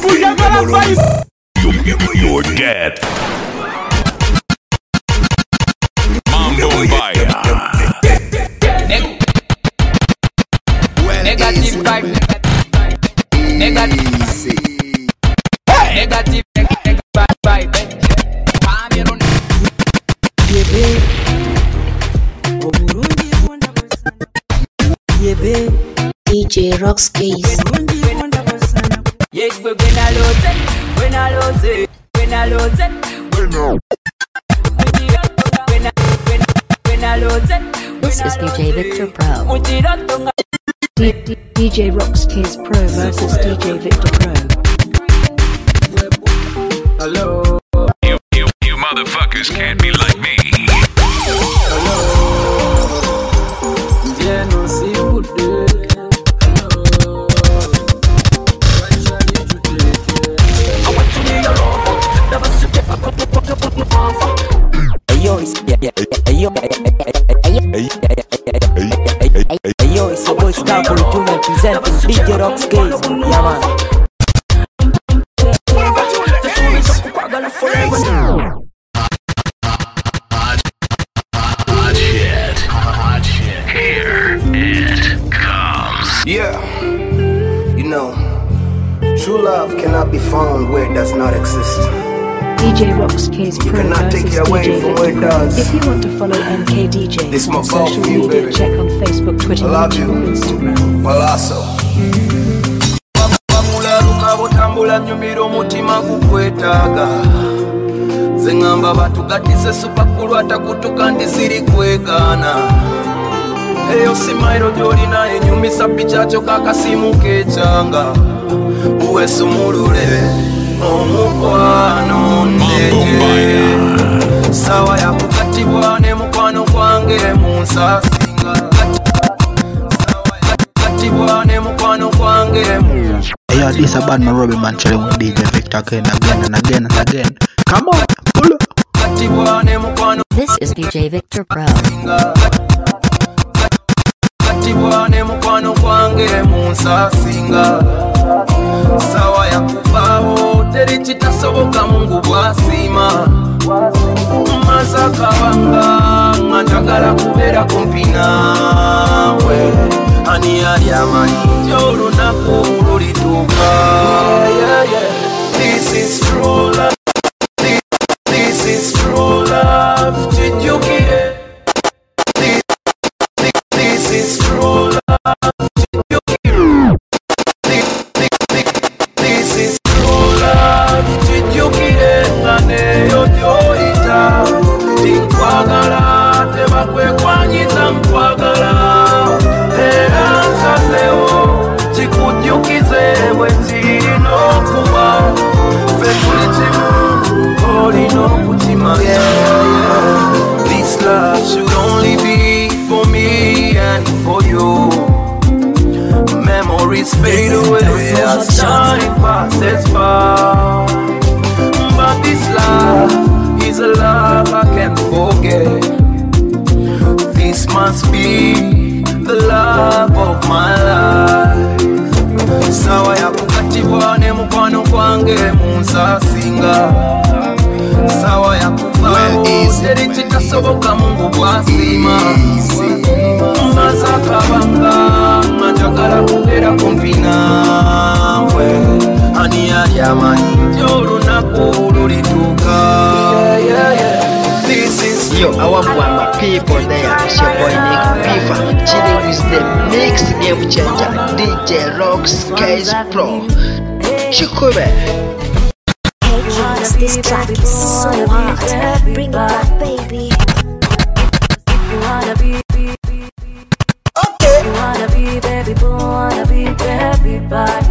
You're dead. Mambo Mbaya. Negative vibe. Negative vibe. DJ Rocks Case. Yes, when I lose it. This is DJ Victor Pro. DJ Rocks Case Pro versus DJ Victor Pro. Hello. You motherfuckers can't be like me. Hello. Yeah, no, see you there. Yo, it's your boy Scarful Junior presenting DJ Rocks Case. Yeah, man. Hot shit. Here it comes. Yeah, you know, true love cannot be found where it does not exist. DJ Rocks Case Pro cannot versus take you away DJ from Victor where it Pro. does. If you want to follow MKDJ This on my fault social for you, media, baby. check on Facebook, Twitter, I love YouTube, you. or Instagram. Palazzo. Tambula nyumira omutima gukwetaaga zengamba batugatise supakulu atakutuka ndisiri kwegaana eyo simairo gyolina enyumisa pikyakyo kakasimu kekyanga uwesumulule omukwano ndege sawa yakukatibwa ne mukwano gwange munsasinga katibwa ne mukwano gwange Hey, yo, this a bad man Robin man chilling with DJ Victor again and again. Come on, pull up. This is DJ Victor Pro. Katibwa ne mukwano gwange munsasinga sawa yakuvaawo teri kitasoboka Mungu bwasiima mazakabanga nga njagala kubeera kumpi naawe ani yali amanyi nti olunaku lulituuka. This is true love. This is true love. Kijjukire. This is true love. Kijjukire. This is true love. Kijjukire nga neyo gy'oyita tinkwagala tebakwekwanyiza nkwagala era nsazeewo kikujjukize bwe nzirina okuba ffe tuli kimu olina okukimanya. This love should only be for me and for you. Memories fade away as time passes by, but this love is a love I can't forget. This must be the love of my life. Sawa yakukatibwa ne mukwano gwange munsasinga sawa yakuvaawo teri kitasoboka Mungu bwasiima mazakabanga nga njagala kubeera kumpi naawe ani yali amanyi nti olunaku lulituuka. This is Yo, I want my people there. It's your boy Nick Piva, chilling with the mix game changer, DJ Rocks Case Pro. Chikube. Hey kids, this track is so hot. Bring it back, baby. You wanna be, okay. You wanna be, baby, boo, wanna be, baby, bye.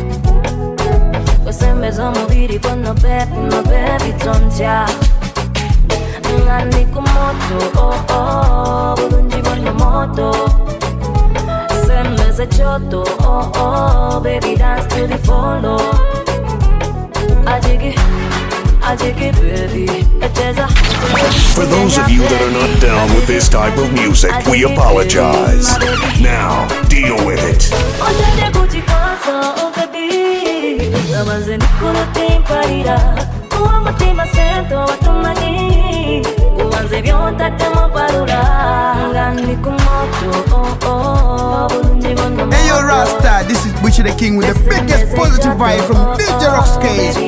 Wesemeza mubiri bono baby, tonja. Ngani kumoto, oh oh, bulungi bono moto. Semeza choto, oh oh, baby, dance to the follow. I dig it, baby. For those of you that are not down with this type of music, we apologize. Now, deal with it. Namaze nikuluti parira Uwa mutima sento watumani Uwanze vyonta temo parura Ngani kumoto Hey yo Rasta, this is Butcher the King with the biggest positive vibe from DJ Rock's case.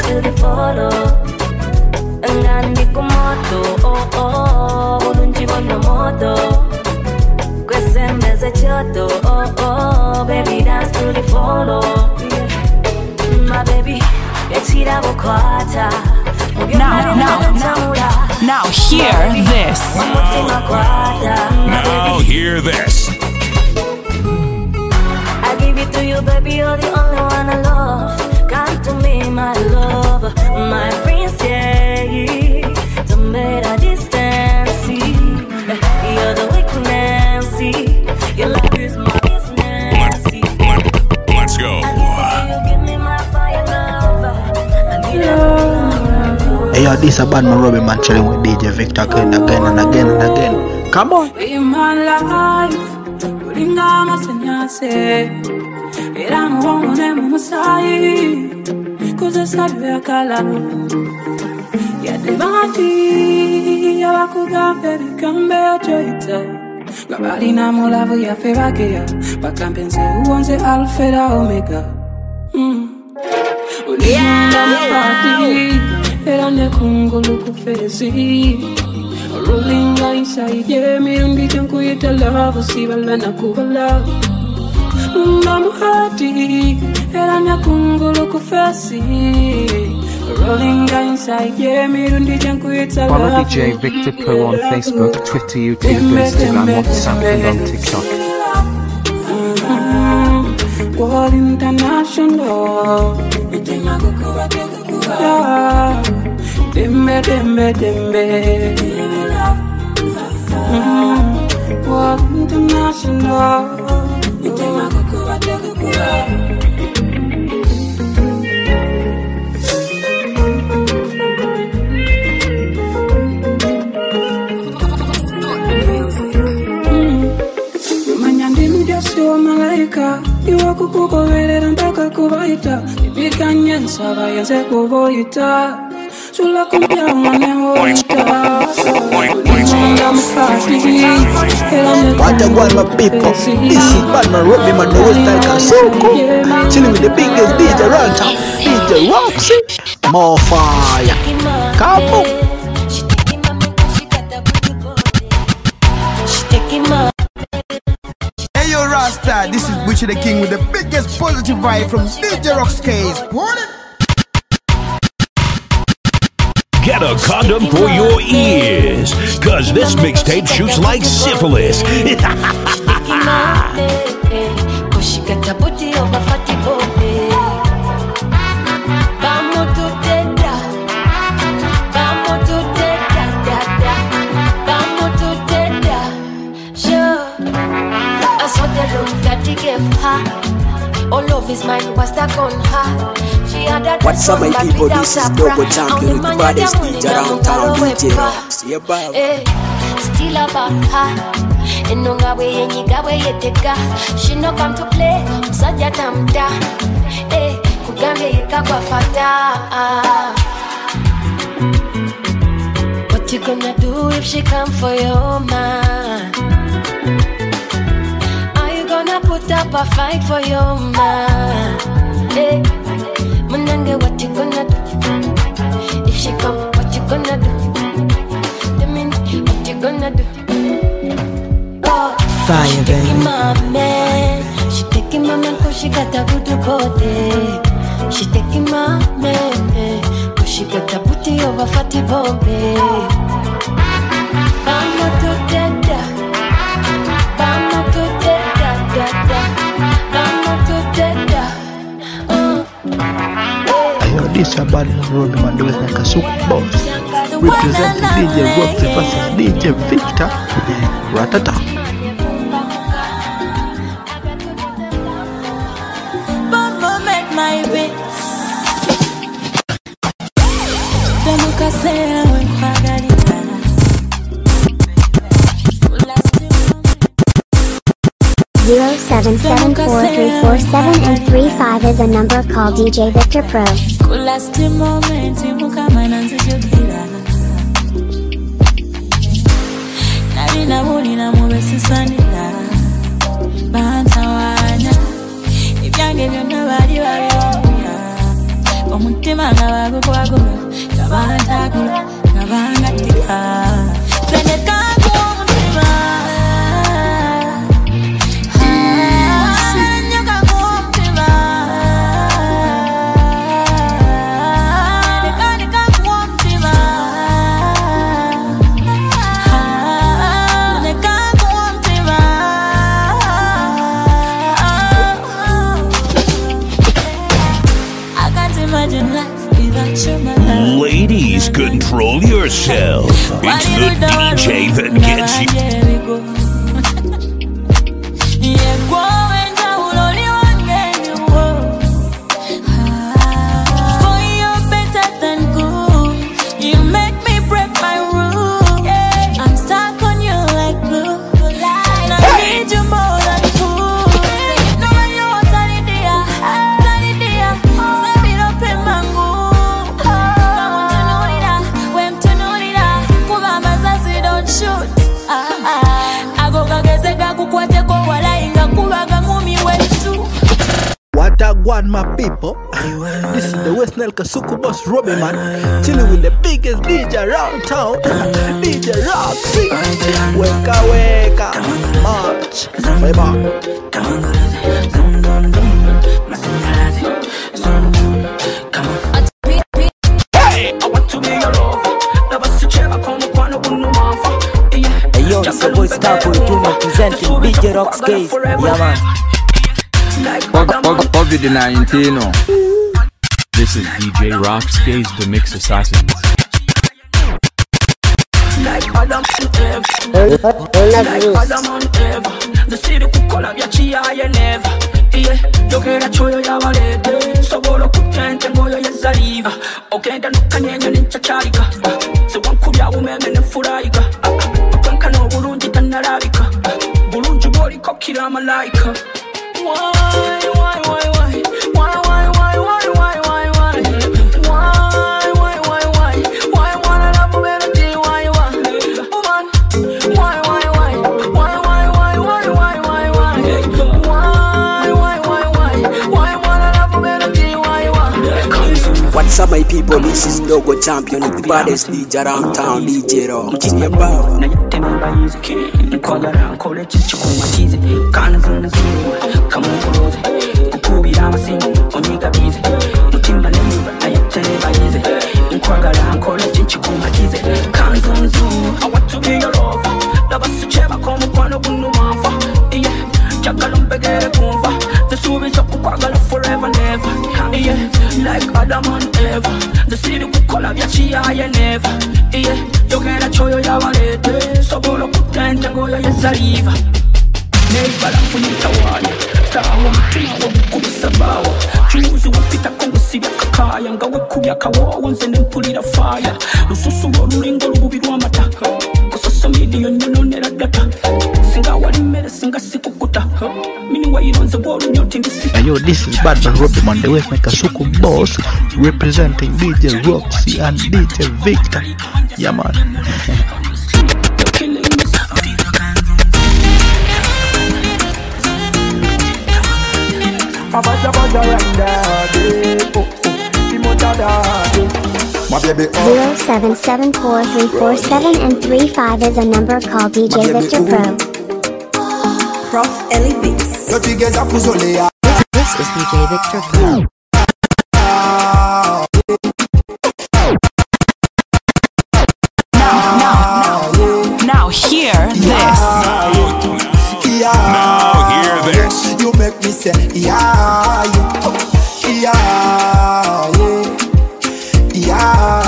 Ngani kumoto Ulunji bono moto Kwese mbeze choto Baby dance to the follow My baby, yechira bokwata Now hear this. Now hear this. I give it to you, baby, you're the only one I love. Come to me, my love, my prince, yeah. Don't make a distance. You're the weakness. Your love is my business. Let's go. Give me my fire, love. I need Hey yo, this is a bad man Robbie man chilling with DJ Victor again and again and again and again. Come on. In my life, putting on my senyase. Era mwone mumusai. Kuze sabe kala. Ya devati, ya wakugambe bikambe joita. Gabali na molavu ya febakea. Bakampense uonze alfa da omega. Ulimunda mpati. Era ne kungulu kufezi. Rolling inside, yeah, me don't be junk with the love, see the lana kubala. I'm happy, era ne kungulu kufezi. Rolling inside, yeah, me don't be junk with the love. Follow DJ Victor Pro on Facebook, Twitter, YouTube, Instagram, WhatsApp, and on TikTok. World International. Dembe, dembe, dembe. World International. Sio malaika iwa kukukovelera mpaka kuvaita ipikanye nsaba yenze kuvoita sula kumpya mwane hoita What a one my people. This is bad man Robbie man the whole time Kasoko. Chilling with the biggest DJ around town, DJ Roxy. More fire. Come on. Hey yo Rasta, this is Butcher the King with the biggest positive vibe from DJ Rock's case. Get a condom for your ears, cause this mixtape shoots like syphilis. All of his mind was stuck on her. She had a What's up, my people? This is Dogo Champion with the baddest DJ around town, DJ Rocks. Yeah, bye. Still about her. Enonga we yenyiga we yeteka. She no come to play. Musaja tamta. Kugambe yika kwa fata. What you gonna do if she come for your man? Put up a fight for your man. Hey, Munange, what you gonna do? If she come, what you gonna do? What you gonna do? Oh, fire, baby. My man, she taking my man 'cause she got a good body. She taking my man 'cause she got a booty over fatty Bombay. I'm not to dead. This is a bad man Robbie man doing like a super boss. Representing DJ Roxy versus DJ Victor. Ratata. Bumbo make my way. 0774347345 is a number called DJ Victor Pro. Last moment mukamana nzijukira nalina bulina mubesisanira bantawanya ebyange byonna bali babyonya omutima nga bagukwagula nga bantakula nga bangatika zenekaga omutima Ladies, control yourself. It's the DJ that gets you. Boy, you're better than good. You make me break my rule. I'm stuck on you like glue. And I need you more than food. No, you're tiny dear. Send it up in mango. Shoot. What a one, my people. This is the West Nile Kasuku boss Robbie man, chilling with the biggest DJ around town, DJ Roxy. Weka weka, march, bye. Hey, I want to be your love. Yo, it's your boy Starboy Junior presenting DJ Rocks Case. Yeah, man. COVID-19. This is DJ Rocks Case, the Mix Assassin. Like Adam and Eve. The city could call up your chia and never. Yeah, you get a choyo ya valete. So bolo kutente moyo ya zaliva. Okay, then look at you in Chacharica. So one could ya woman and Furaika. Kankano Burundi Tanarabika. Burunji body kokira malaika. Why? What's up, my people? This is Dogo Champion, the baddest DJ around town, DJ Rock. I want to be your love. The story of Kukwagala forever never. Yeah, like Adam and Eve. The city could call up Yachia and never. Yeah, you get a choyo ya valete. So bolo kutente goyo ya saliva. Nebala funita wanya. Tawa mtima wa kubisa bawa. Chuzi wapita kongo sibia kakaya. Ngawe kubia kawa wanze nempulira fire. Lususu wa rulingo lububirwa mata. Kososo midiyo nyono nera data. Singa wali mere singa sikukuta. Yo, this is Bad Man Robbie man, the West Nile Kasuku boss, representing DJ Roxy and DJ Victor. Yeah, man. My baby 0774347345 is a number called DJ Victor Pro. Prof Ellie Beats. This is DJ Victor Pro. Now hear this. Now hear this. You make me say yeah.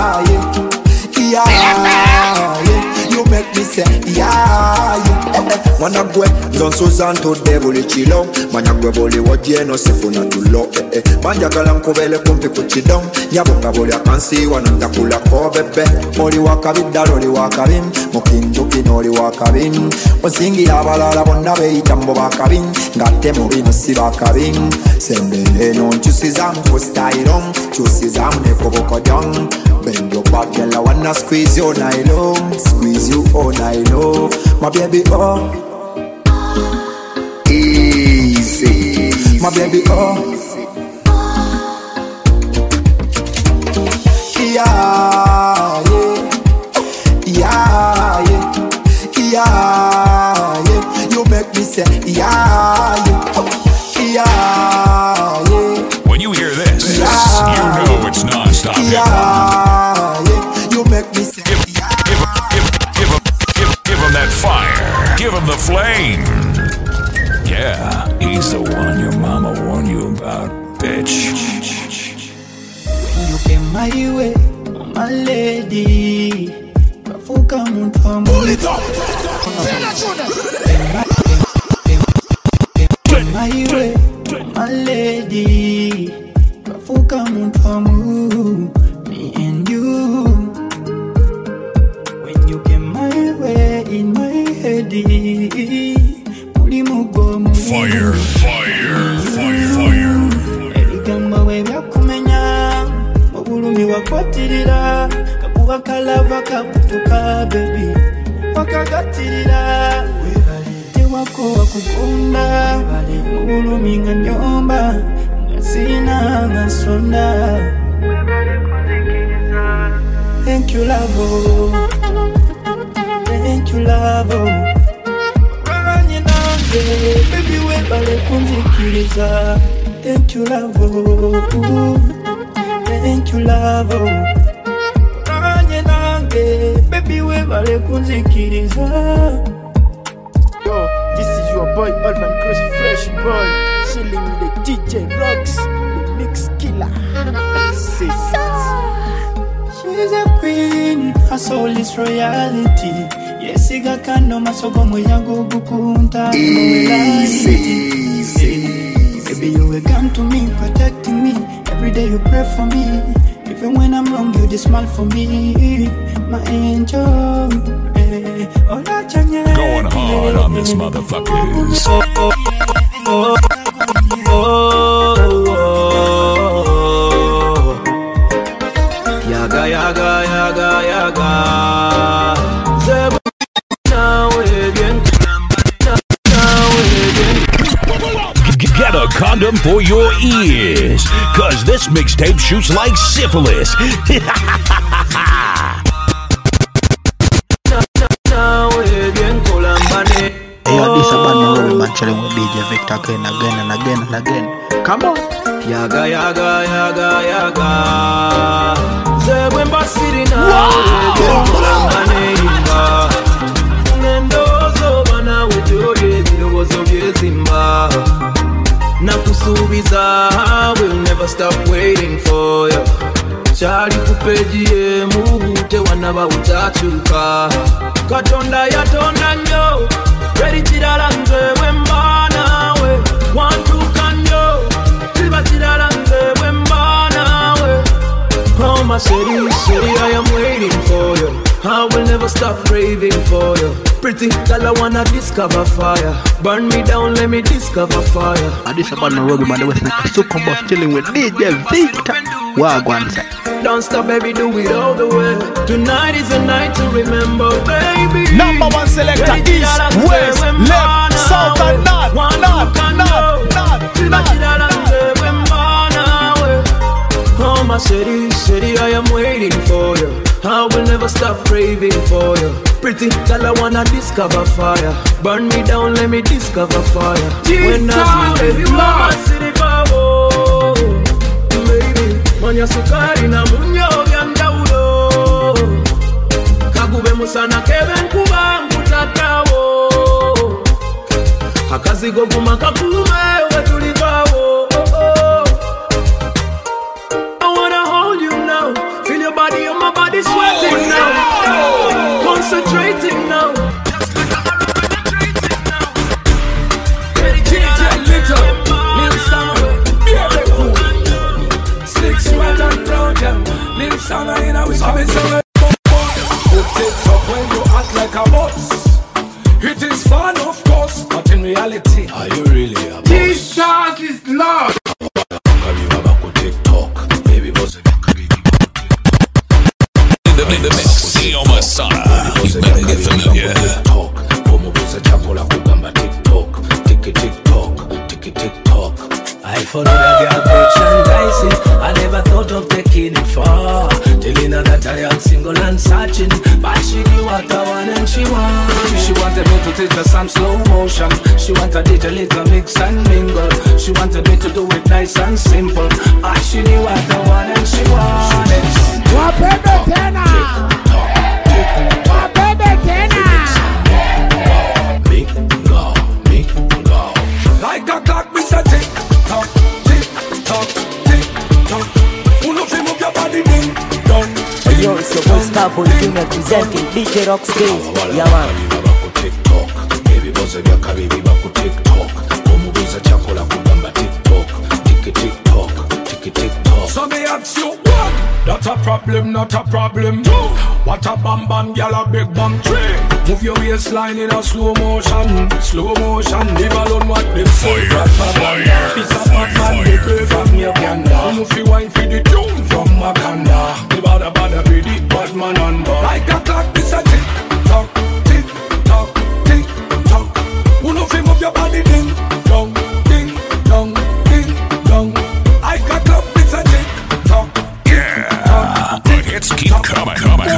You make me say yeah. Managwe Zonsusan to devil chilo Managwe boli wajie no sifuna tulo Manja kalankubele kumpi kuchidong Nyaboka boli akansi wanandakula ko bebe Moli wakabin daloli wakabin Mokinduki noli wakabin Osingi abalala bonna beitambo bakabin Ngate mubino si bakabin Sembele non chusizamu kustailong Chusizamu nekoboko jong Bend your back girl I wanna squeeze you all night long Squeeze you all night long My baby oh Easy My baby oh Yeah, yeah, yeah, yeah, yeah. You make me say yeah, yeah, yeah. When you hear this, yeah, you know it's non-stop yeah, yeah. You make me say Give him that fire. Give him the flame. Yeah, he's the one your mama warned you about, bitch. When you came my way, my lady, Kafuka Muntamu. Pull it up! My way, my lady, Kafuka Muntamu. Me and you. When you came my way, in my head, fire, fire, fire, fire. Ebigamba we byakumenya obulumi wakwatirira kakuba kalava kakutuka baby wakagatirira tewako wakukunda obulumi nga nyomba nga sina nga sonda thank you love, thank you love. Baby, we bale kunzikiriza. Thank you, love. Thank you, love. Kanye nange, baby, we bale kunzikiriza. Yo, this is your boy, Oldman Chris Fresh Boy, chilling with the DJ Rocks, the mix killer. She's a queen, her soul is royalty. Yes, I got kando masogo moyago bukunta. Easy. Baby, you will come to me, protecting me. Every day you pray for me. Even when I'm wrong, you just smile for me. My angel. Going hard on this motherfuckers. Yaga, yaga, yaga, yaga. Get a condom for your ears, cause this mixtape shoots like syphilis. Yo, this is a band new man chilling with DJ Victor again and again and again. Come on. Yaga, yaga, yaga, yaga. Zebwemba siri na ulegenkulambane Nendozo bana wejoye bilogozo byezimba Nakusubiza, we'll never stop waiting for you. Chali kupeji mute wanaba utachuka. Katonda yatonda nyo, ready chidala nze wemba nawe. Want to kanyo, tiba chidala nze wemba nawe. Oh my city, city, I am waiting for you. I will never stop craving for you. Pretty girl, I wanna discover fire. Burn me down, let me discover fire. And this is about the road, man. The West Nile Super Boss chilling with DJ Victor. Wagwan say. Don't stop, baby, do it all the way. Tonight is a night to remember, baby. Number one selector, east, west, left, south, and north. Oh my city, city, I am waiting for you. I will never stop craving for you. Pretty girl, I wanna discover fire. Burn me down, let me discover fire. When I see baby, my city power. Baby, manya sukari na munyo vyandaulo. Kagube musana Kevin kuba mkutakawo. Akazigo kumakakume wetulivawo. Body on my body sweating now, concentrating now. some slow motion. She want a little mix and mingle. She wanted me to do it nice and simple. She knew what I want and she wanted. Like a clock, we say tick tock, tick tock, tick tock. Who know fi move your body ding dong? Yo, it's your boy Starboy Junior presenting DJ Rock's Case. Yeah, man. Baby boss ya kabibi baku TikTok. Omubuza chakola kugamba TikTok. TikTok. So me ask you what? Not a problem, not a problem. What a bam bam, gyal a big bam tray. Move your waistline in a slow motion. Slow motion, leave alone what they say. Fire. It's a bad man, they play from your Uganda. Move your wine for the tune from Wakanda. The bada be the bad man under. Like a clock, this a tick tock, tick tock, tick tock. Who know fi move your body ding dong, ding dong, ding dong. I got clock, this a tick tock. Yeah, the hits keep coming.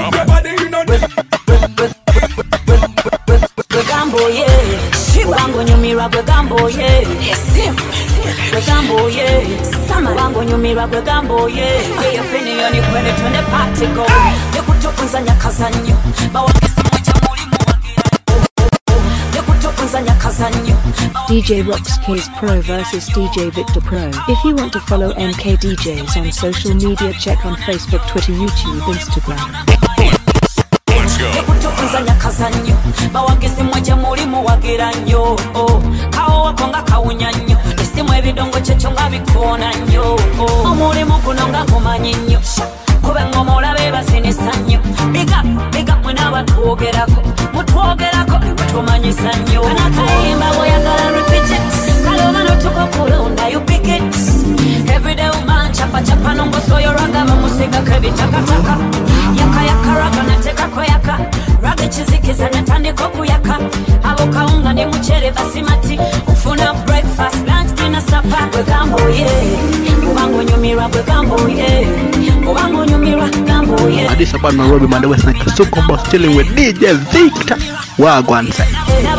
Gambo, yeah. Wango nyumira gwe gambo, yeah. Gwe gambo, yeah. Wango nyumira gwe gambo, yeah. Kwe ya opinioni kwene twende party go. Yekutokunza nyakazanyo. Bawakisi mwecha mulimu wagira. Yekutokunza nyakazanyo. DJ Rock's Case Pro versus DJ Victor Pro. If you want to follow MK DJs on social media, check on Facebook, Twitter, YouTube, Instagram. Yekutokunza nyakazanyo. Bawakisi mwecha mulimu wagira nyo. Kao wakonga kaunya nyo. Isimu ebidongo checho nga bikona nyo. Omulimu kunonga kumanyi nyo. Kube ngomola beba sinisa nyo. Big up mwena batuogerako. Mutuogerako, mutumanyisa nyo. Kana kaimba boyagala repeat it. Kaloma no tuko kulonda you pick it. Everyday woman chapa nongo soyo raga mamusika krebi taka. Yaka raga nateka koyaka. Raga chizikiza natandiko kuyaka. Abo kaunga ni mchere basimati. Ufuna breakfast, lunch, dinner, supper. Gwe gambo yeah. Ubango nyumira gwe gambo yeah. Ubango nyumira gambo yeah. Addis Ababa, Nairobi, man, the West Nile Kasuku Boss, chilling with DJ Victor. Wagwan say.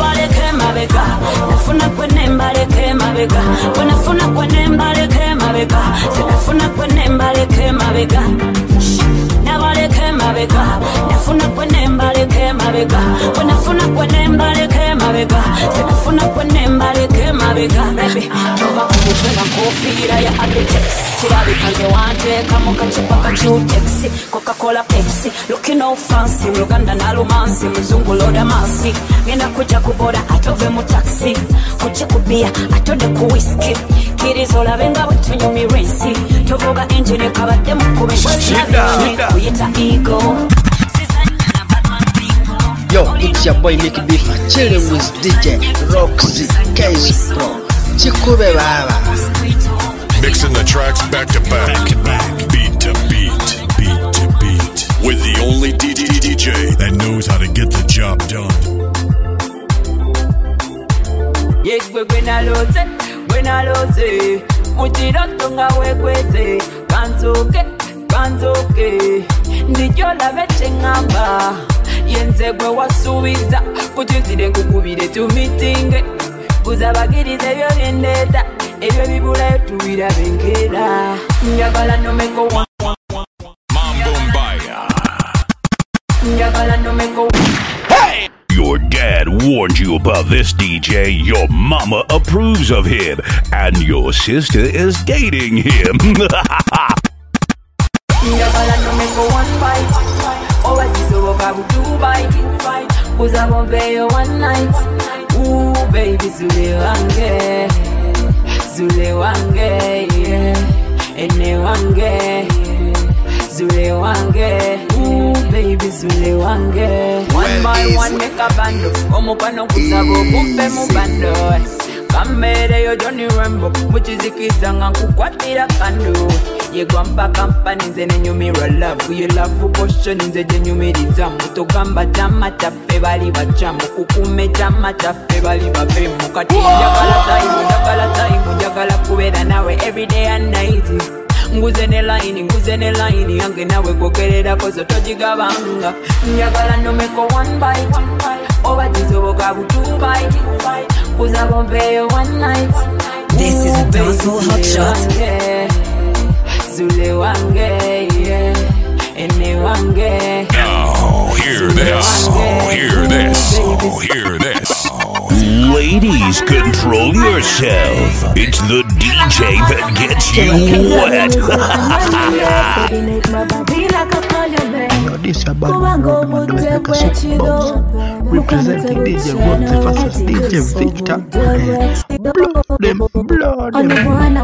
Nafuna kwene mbaleke mabega. Nafuna kwene mbaleke mabega. Nafuna kwene mbaleke mabega. Nabaleke mabega. Nafuna kwene mbaleke mabega. Nafuna kwene mbaleke mabega. Nafuna kwene mbaleke mabega. Baby, toba kutwena kofira ya Adetex. Kirabi kanze wante kamoka chupa kachutex. Coca-Cola, Pepsi, looking all fancy. Muganda na romansi, mzungu loda masi. Ngenda kuja kuboda atove mu taxi. Kuja kubia atode ku whisky. Kirizola benga butunyumi rensi. Tovuga engine kabadde mu kubesha. Kuyita ego. Yo, it's your boy Mickey Beef, chilling with DJ Roxy Case Pro. Chikube baba. Mixing the tracks back to back, beat to beat, beat to beat, with the only DJ that knows how to get the job done. Yes, we when I lose, Mutirotonga wekweze, kanzoke, ndijola vechengamba, yenze gwe wasubiza, kutuzire kukubire tu meeting, kuzabagirize byo bendeta, ebyo bibula tuwira bengera, njagala nomeko Mambo Mbaya. Njagala nomeko. Hey! Your dad warned you about this DJ, your mama approves of him, and your sister is dating him. Njagala nomeko one bite, owakisoboka two bite, kuzabombeyo one night, ooh baby zule wange, yeah, ene wange, zule wange, ooh baby zule wange. One by one make a bando, omupano kuzabo kumpe mubando. Kamere yo Johnny Rambo, muchizikisa nga kukwatira kando. Yegwa mpaka mpani nze nenyumira love. Ye love potion nze jenyumiriza. Mutogamba jama tafe bali bachamu. Kukume jama tafe bali bapemu. Kati njagala time, njagala kubera nawe every day and night. nguze ne line yange nawe kokerera kozo tojigabanga njagala nomeko one bite oba jizoboka bu two bite kuza bombe one night. This is a dancehall hot shot. Zule wange, yeah. Ene wange. Now hear this. Hear this. Hear this. Ladies, control yourself. It's the DJ that gets you wet. This is about representing DJ Rock versus DJ Victor. Blood them.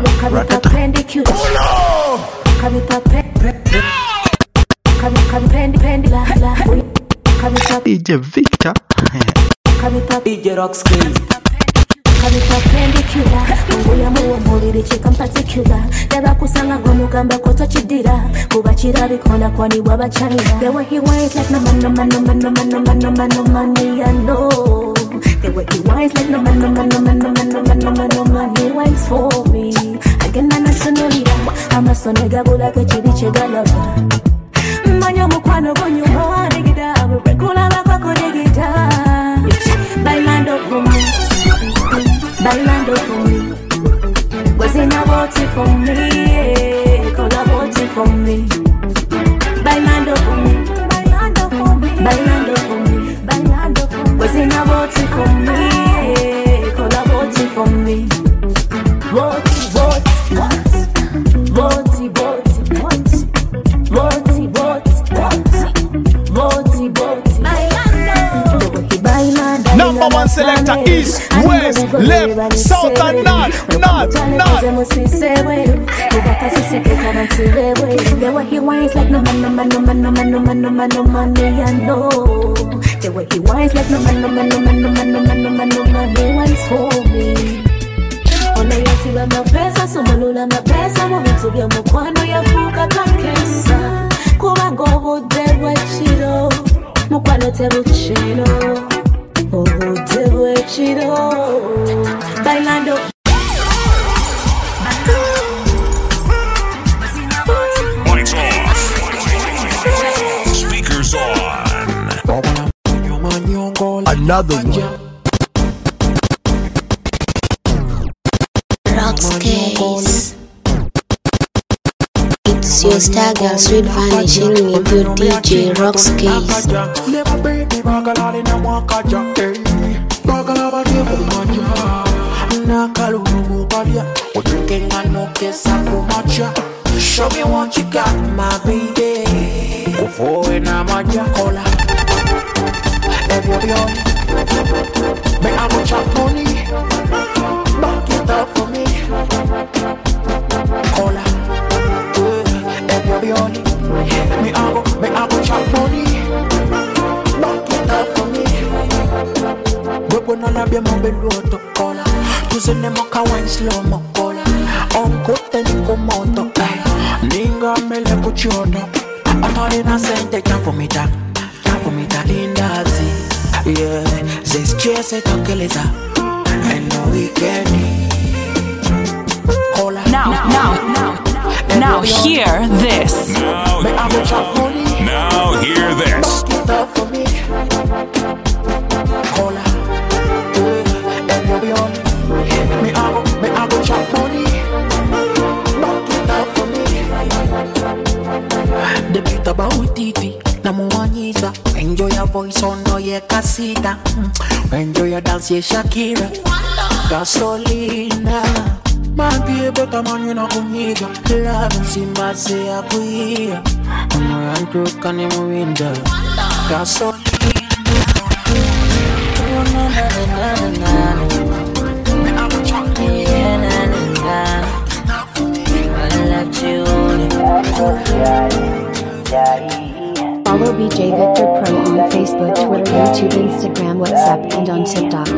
DJ Victor. DJ Rockskills. Nguya muwomulire chika particular Deba kusanga gomugamba koto chidira Kubachira bikona kwani wabachanga The way he whines like no man, no man, no man, no man, no man, no man, no money, I know. The way he whines like no man, no man, no man, no man, no man, no man, no man, he whines for me. Again, I'm a sonolida, I'm a sonega bula kachidi chegalava. Manyo mukwano gonyo hori gida, rekula bakako de gida. Bailando for me. Bailando for me, was in a water for me, collaborate for me. Bailando for me, bailando for me, bailando for me, bailando for me, was in a water for me, collaborate for me. Boti, boti, boti, boti, boti, boti, boti, boti, bailando. Number one selector is west, left, south and north. The way he whines like no man, no man, no man, no man, no man, no man, no money, I know. The way he whines like no man, no man, no man, no man, no man, no man, no man, he whines for me. Ona yasi wa mapesa, sumalula mapesa, mwitu bia mkwano ya fuka kakesa. Kuwa ngobo dewa chiro, mkwano tebu chiro. Oh, dewa chiro. Bailando. Lights off. Speakers on. Another one. Rockskills. It's your star girl, sweet vanishing with your DJ Rockskills. Show me what you got, my baby. Go forward, now my cola. Everybody, me I go chop money. Back it up for me. Cola. Everybody, me I go chop money. Back it up for me. Go na la bien mon belo to cola. Tu se ne moka wine slow mo cola. On kote ni komoto. Ninga mele kuchono. Atari na sente kafumita lindazi. Yeah, this chase tokeleza. And no weekend. Now hear this. Now hear this. Cola. And you'll be on. Me I go chop money. The beat about it, na muwanyiza. Enjoy your voice on no ye kasita. Enjoy your dance ye Shakira. Gasolina. Magi beta man you na kunyiga. Love simba se ya kuia. Mwanto kani muwinda. Gasolina. Follow BJ Victor Pro on Facebook, Twitter, YouTube, Instagram, WhatsApp, and on TikTok.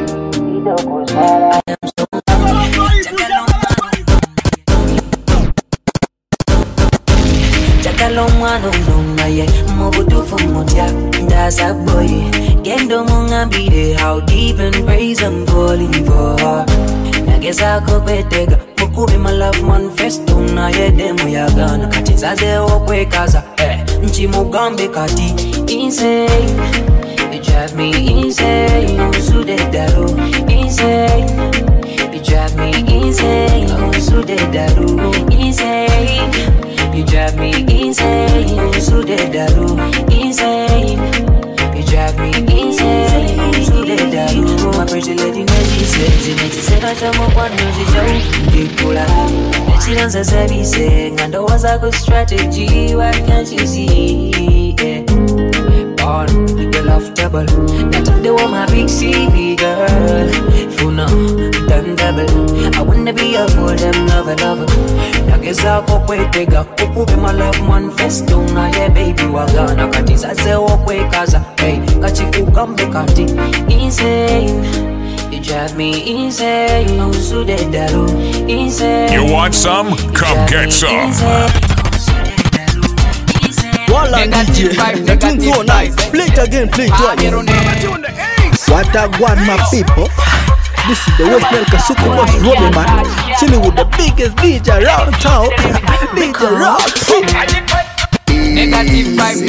Chakalo mwana unonga ye Mobudu fumotia Ndasa boy Gendo munga bide How deep and praise I'm falling for Nagesa ko betega Mukubi my love manifesto naye demu yagana kati nzazeewo okwekaza nkimugambe kati insane. You drive me insane, usudeddaru insane. You drive me insane, usudeddaru insane. You drive me insane, usudeddaru insane. You drive me insane, usudeddaru. My pretty lady Neji says achamukwano chichokikula nechiranza sabise ngandowaza ku strategy. Why can't you see? On the love table, that the one my big CV girl. Funa, done double. I wanna be a full them lover. Now guess I'll go wait, take up, be my love manifesto. Now yeah, baby, wagana katis. I say walk away, cause hey, kachiku come back at it. Insane, you drive me insane. I'm so dead, insane. You want some? Come get some. Walla DJ, the tune's so nice. Play it again, play it twice. What I want, my people. This is the Westnell Kasuku Boss Robbie man, chilling with the biggest DJ around town, DJ Roxy. Negative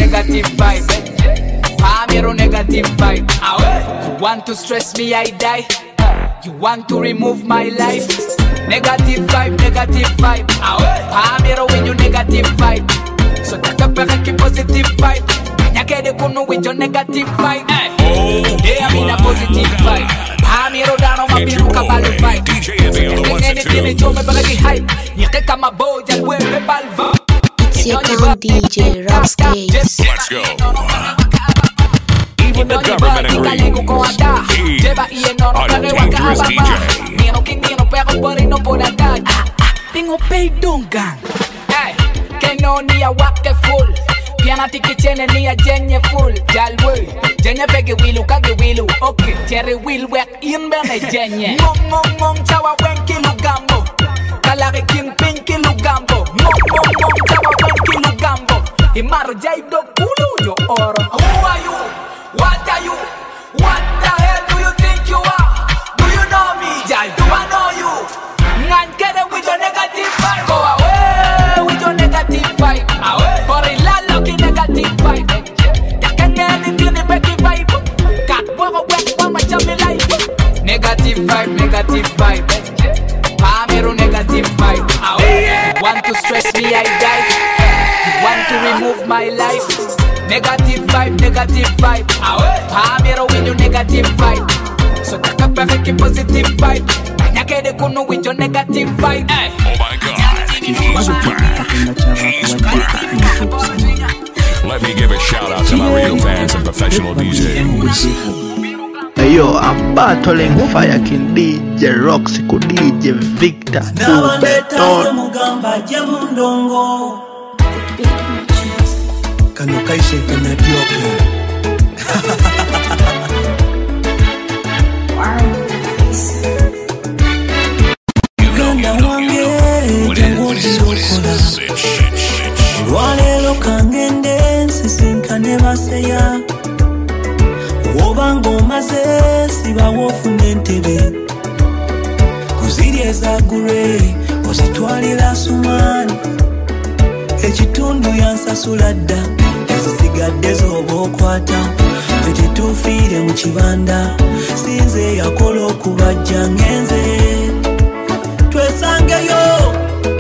vibe. Pamero negative vibe. You want to stress me, I die. You want to remove my life. Negative vibe. Pamero when you negative vibe. So take up a positive vibe. Kanya kede kuno with your negative vibe. Yeah, I'm in a positive vibe. Pamero dano mabiru kabalu vibe. Anything in your me hype. Nyeke kama boja lwepe balva. It's your town DJ Roxcase. Let's go. Even the government agrees. He's a dangerous DJ. Tengo peidon gang. No ni a wake full. Piana tiki chene ni a jenye full. Jalwe, jenye pege wilu kage wilu. Okay, cherry will work in bene jenye. Mong chawa wenki lugambo. Kalare king pinky lugambo. Mong chawa wenki lugambo. Imaro jaido kulu yo oro. Who are you? What are you? What the hell do you think you are? Do you know me? Jal, do I know you? Ngan kere with your negative vibe. Go away with your negative vibe. Away. Lucky negative vibe. You can get anything in the Becky vibe. Got one my jammy life. Negative vibe. Pamero negative vibe. You want to stress me, I die. You want to remove my life. Negative vibe. Pamero when you negative vibe. So take up a positive vibe. Kanya kede kuno with your negative vibe. Oh my God, he's back. Let me give a shout out to my real fans and professional DJs. Hey yo, I'm battling Fire King DJ Roxy ku DJ Victor Kanukaishe kana diope. Walelo kangende sisinkane baseya Wobango maze siba wofune ntebe Kuzirye gure ozitwalira sumani Ekitundu yansasula dda ezisigadde z'oba okwata Ekitufiire mu kibanda sinze yakola okubajja ngenze twesangeyo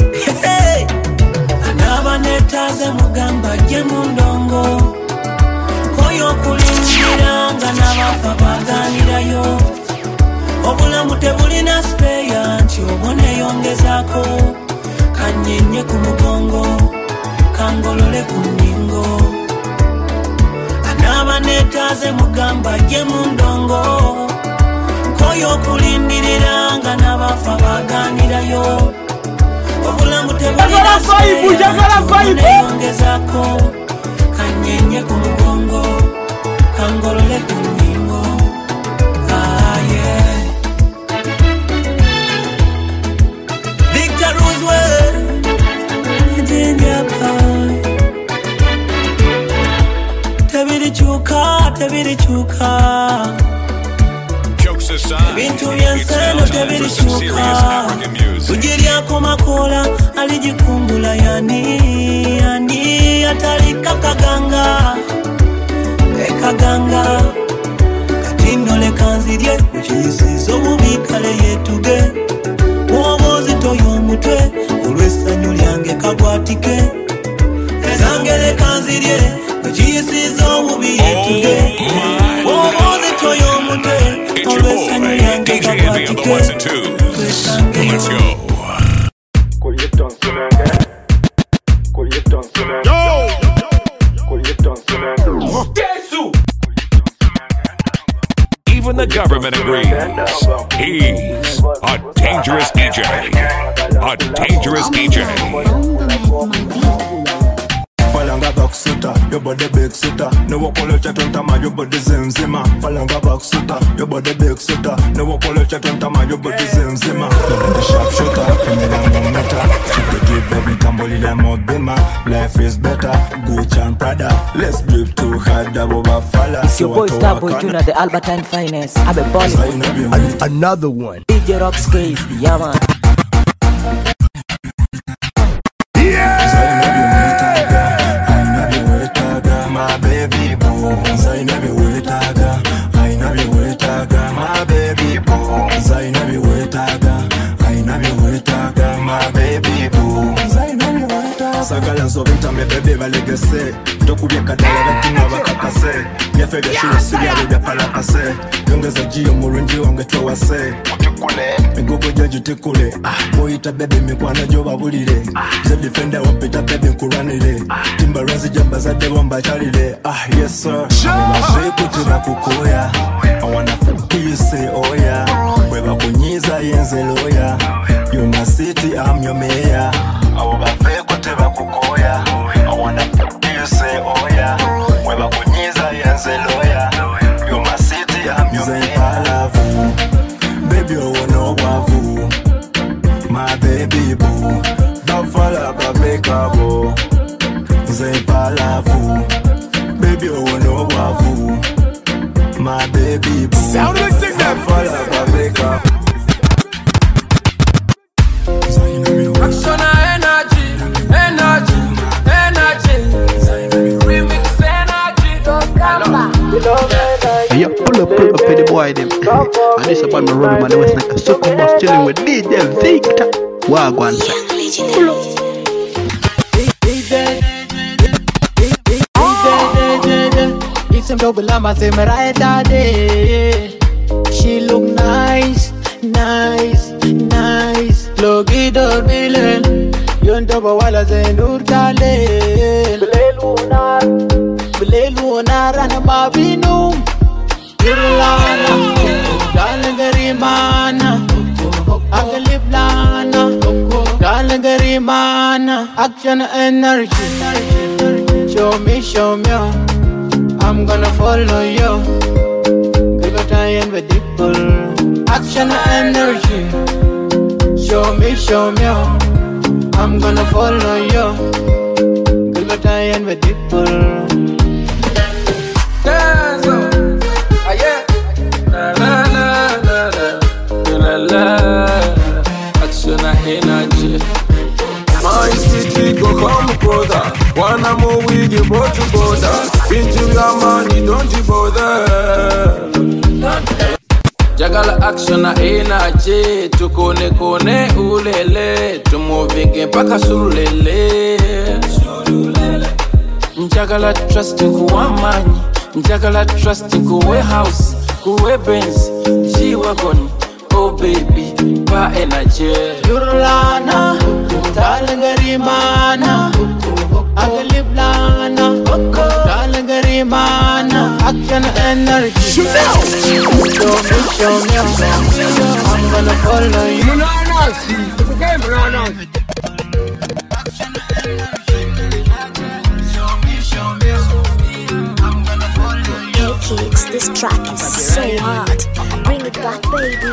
Anabanetaze mugamba gye mu ndongo Koyo kulingira nga n'abafa baganirayo Obulamu tebulina speya nti oboneyongezaako Kanyenye ku mugongo kangolole ku nningo Anabanetaze mugamba gye mu ndongo Koyo kulindirira nga n'abafa baganirayo Obulamu tebulina speya nti kanyenye ku mugongo kangolole ku nningo Victor Roosevelt Jinja Pie Tebiri chuka Jokes aside. Bintu byansano tebirishuka Kujiryako makola alijikumbula yani atalika kaganga Kaganga Katindo le kanzirye Mchisizo mubikale yetuge Mwobozi toyo mutwe Ulwesanyu lyange kagwatike Ezange le kanzirye Mchisizo mubi yetuge Mwobozi toyo mutwe Ulwesanyu lyange kagwatike Let's go. Even the government agrees. He's a dangerous DJ. A dangerous DJ. Falanga backseater, your body big sitter. No walk chat on tama, your body zimzima. Falanga backseater, your body big sitter. No walk chat on tama, your body zimzima. The sharp shooter, criminal meter. The give baby tambolila mobima. Life is better, Gucci and Prada. Let's grip too hard, double falla. It's your boy Starboy Tuna, the Albertine finest. I'm a boss. Another one. DJ Rockscase, yeah man. Sagala zobita me bebe balegese Tokubye kadala batinga bakakase Nyefe bya shule sibya bya palakase Yongeza jiyo murunji wange twawase Utukule Ngogo jaji tekule Boyita bebe mikwana joba bulire Ze defender wapita bebe nkuranile Timbarazi jamba zade wamba chalile Yes sir Mima kutira kukoya I wanna fuck you say oh yeah Weba kunyiza yenze loya You my city I'm your mayor Awobafe kuteba kukoya I wanna fuck you say oh yeah Weba kunyiza yenze loya You my city I'm your mayor Baby oh no wavu My baby boo Don't fall up a makeup oh Zay palavu Baby oh no wavu My baby boo Sound like this Don't fall up a makeup Action energy, remix energy, Yeah, pull up for the boy them. And this about my Robbie man, the West Nile Sucker Boss chilling with DJ Victor. Wagwan sir. Pull up. It's some double lama say me right day. She look nice, nice, nice. Look it up, Bilen. Yon double wala say nurkale. Bele lunar ana mabinu. Irlana, dalgarimana, agaliblana, dalgarimana. Action energy. Show me, I'm gonna follow you. Give a tie and with people. Action energy. Show me, I'm gonna follow you. Give a tie and with people. Action energy. My city go come brother. Wanna move with you but you bother. Into your money don't you bother. Jagala action na energy. Tukone kone ulele. Tumuvinge mpaka surulele. Njagala trust kuwa manyi. Njagala trust kuwe house. Kuwe Benz. G-Wagon. Oh baby, pa energy. Yurlana, dalgarimana, agaliblana, dalgarimana. Action energy. Show me, I'm gonna follow you. Hey kids, this track is so hard. Bring it back, baby.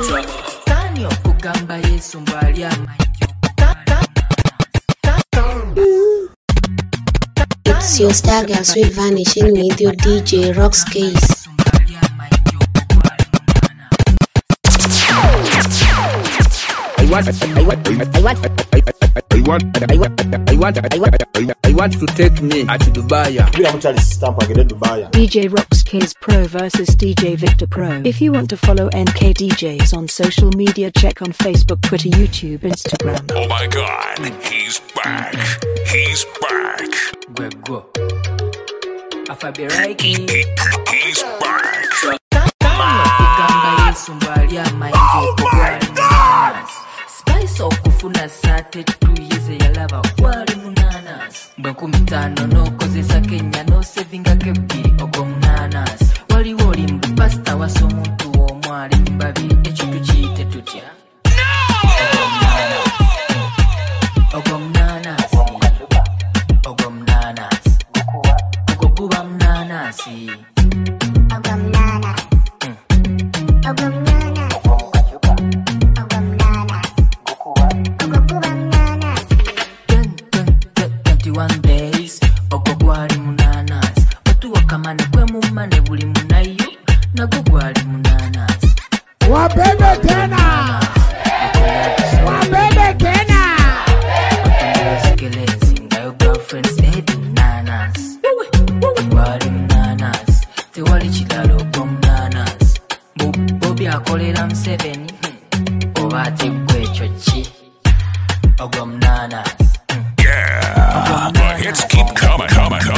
It's your star girl Sweet Vanishing with your DJ Rockscase. want to take me at Dubai. DJ Rocks K's Pro versus DJ Victor Pro. If you want to follow NK DJs on social media, check on Facebook, Twitter, YouTube, Instagram. Oh my God, he's back. He's back. He's back. Spice of kufuna sate 2 years yalava wali munanas bwenkumitano no kozesa Kenya no sevinga kebiri ogo munanas wali woli mpasta wasomuntu omwali mbabiri ekintu kiyite tutya ogo munanas ogo munanas ogo guba munanas ogo munanas ogo munanas 21 days ogo gwali munanas otuwa kamane kwe mumane buli munayo nago gwali munanas wabebe tena skelezi ngayo girlfriends edi munanas gwali munanas tewali kilalo ogo munanas bobi akolera Museveni oba ategwa ekyo ki ogo munanas. Yeah, the hits keep coming.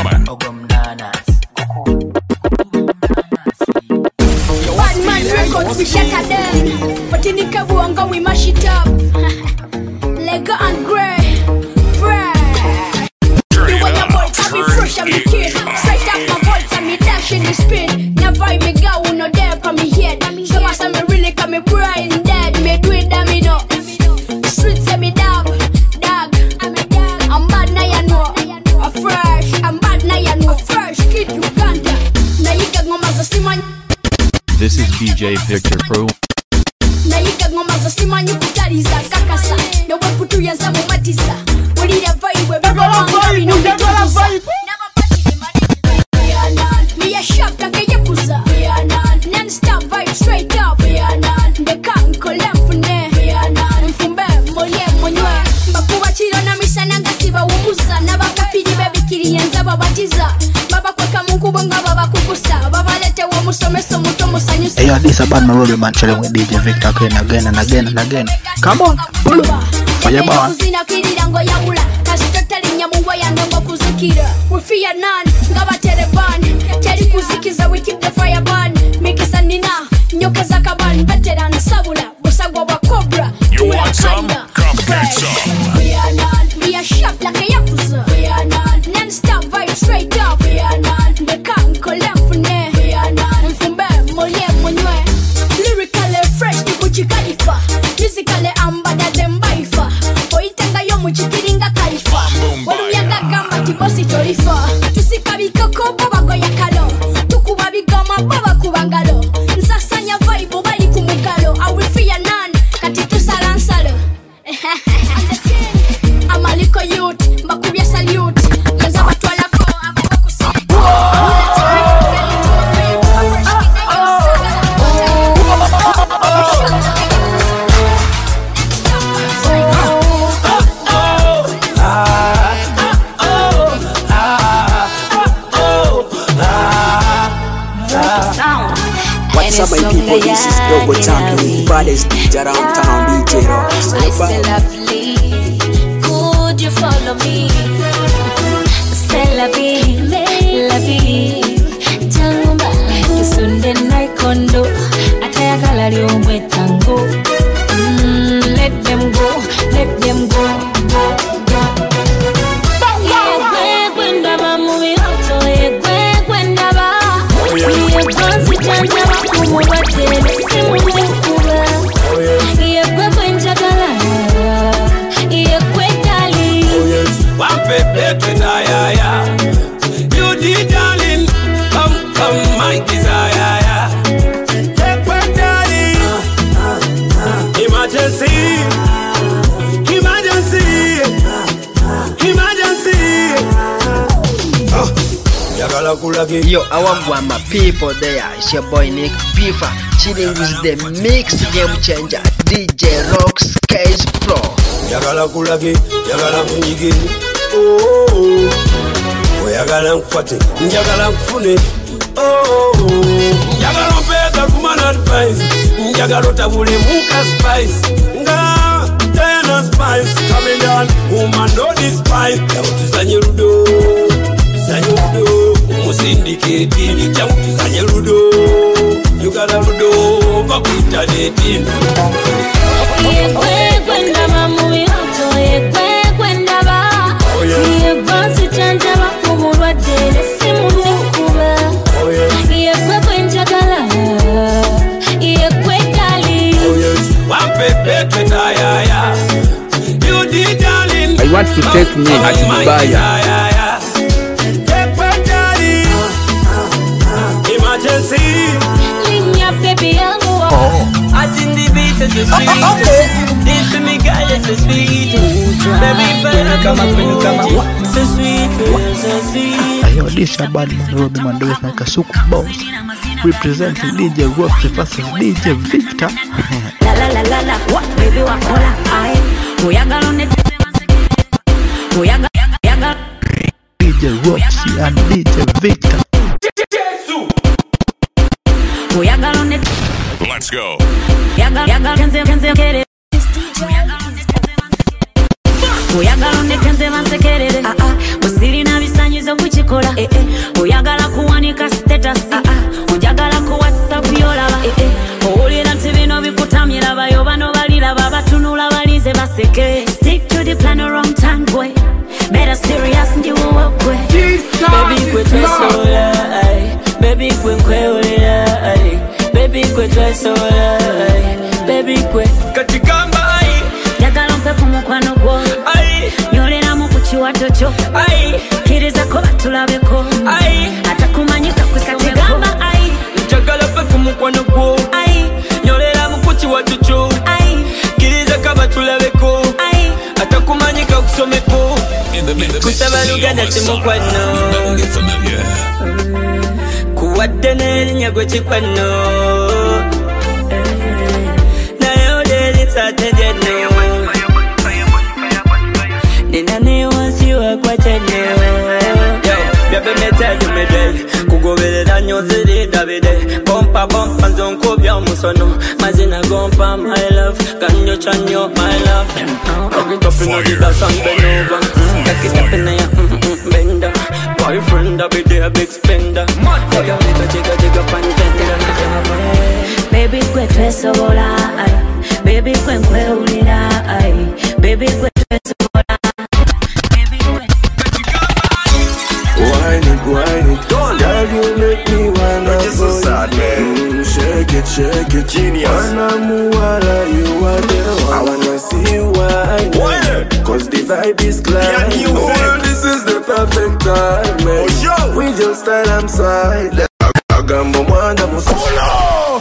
Bad man records, we shatter them. But in the Kabuanga, we mash it up. Lego and grey, fresh. The way your boy can be fresh and be kid. Straight up my voice and me dash in the spin. Never me go, no there for me head. So much me really come me brain dead. Me do it, damn it up. Streets say me dog. I'm bad now you know. A fresh, I'm bad now you know. Fresh kid Uganda. Now you got ngoma za simani. This is DJ Victor Pro. Na yika ngoma za simani kutaliza kakasa. Na wepu tu ya zamu matisa. Wali ya vibe beba mangari no bituza. Me a shop like a yakuza. Non-stop vibe straight up. The can't collapse ne. Mfumbe molie monywe. Bakuwa chiro na misana ngasiba umuza. Na bakapidi baby kiri yanza babatiza. Baba kweka mungu bonga baba kukusa. Baba lete wa musomeso mutomo sanyusa. Hey, yo, this is a bad man Robbie man chilling with DJ Victor again and again. Come on, pull up. Fire bar. Kuzina kirirango ya ula. Kashitotali nyamungo ya ndongo kuzikira. We fear none, ngaba teleban. Teri kuzikiza, we keep the fire burn. Mikisa nina, nyoka za kaban. Veteran sabula, busagwa wa cobra. You want some? Come get some. We are none, we are sharp like a yakuza. We are none, non-stop vibe straight up. We are none, the can't collapse ne. We are none, mfumbe molie monywe. Lyrically fresh, ni kuchikalifa. Musically ambada dembaifa. Oitenga yo muchikiringa kalifa. Walumiaga gamba tibosi torifa. Tusikabika kobo bago ya kalo. Tukuba bigoma baba kubangalo. Nsasanya vibe bali kumugalo. I will fear none, katitu salansalo. Amaliko youth, makubia salute. Kaza watu walako, abako kusini. What's up, my people? This is Dogo Champion with the baddest DJ around town, DJ Rocks. I say lovely, could you follow me? Say la vie, Jangumba, kisunde na ikondo, atayagala liomwe tango. Let them go, let them go. You did, darling. Come, my desire. Take one, darling. Emergency. Yo, I want my people there. It's your boy Nick Pifa, chilling with the mix game changer. DJ Rocks Case Pro. Yagala kulage, yagala kunyige. Oyagala nkwate, njagala nkufune. Njagala mpeka kumana advice, njagala otabule muka spice. Diana Spice, chameleon, woman no despise. Tuzanye ludo, musindiketi. Tuzanye ludo, you got a ludo, bakuita dating. Kwenda mamu yoto, kwenda ba. Basi chanja bakumurwa dele simu nikuba. Kwenda gala, kwendali. Wapepe twetayaya. You did darling. I want to take me at Dubai. Emergency. Linya baby yangu. I think the beat is the sweet. This to me girl is the sweet. Baby better come up, so sweet, so sweet. Ayo, this is a bad man, Robbie Man, the Westnell Kasuku boss, representing DJ Roxy versus DJ Victor. La la la la la, what baby wa kola ai. Uyaga lone Uyaga DJ Roxy and DJ Victor. Uyaga lone. Let's go. Yaga kenze kere. Uyaga lone kenze mansekerere. Usiri na bisanyizo kuchikola. Uyagala kuwanika status. Ujagala ku WhatsApp yolaba. Owulira nti bino bikutamira bayo bano balira babatunula balize baseke. Stick to the plan or wrong time boy. Better serious ndi wokwe. Baby kwe twesola, baby kwe nkweolera, baby kwe twesola, baby kwe katikamba ai. Yagala mpe kumukwano gwo. Nyolera mu kuchiwato kyo. Kiriza ko batulabeko. Atakumanyika kukategamba ai. Njagala mpe kumukwano gwo. Nyolera mu kuchiwato kyo. Kiriza ko batulabeko. Atakumanyika kusomeko. Kusaba luganda simukwano. Kuwadde n'erinnya gwe kikwano. Naye oderi satejeno. Nina ne wansi wakwatene. Byabe metelu mede. Kugoberera nyozeri Davide. Bompa nzonkobya omusono. Mazina gompa my love. Kanyo chanyo my love. Cock it up in the dance and bend over. Cock it up in the bender. Boyfriend be there big spender. Jigga pan bender. Baby kwe twesobola. Baby kwe nkweulira. Baby kwe twesobola. Whine it, girl, you make me wanna go. Shake it, genius. Wanna move, you are the one. I wanna see you whine. Cause the vibe is clear. This is the perfect time, man. We just style and side. Agambo mwana musola.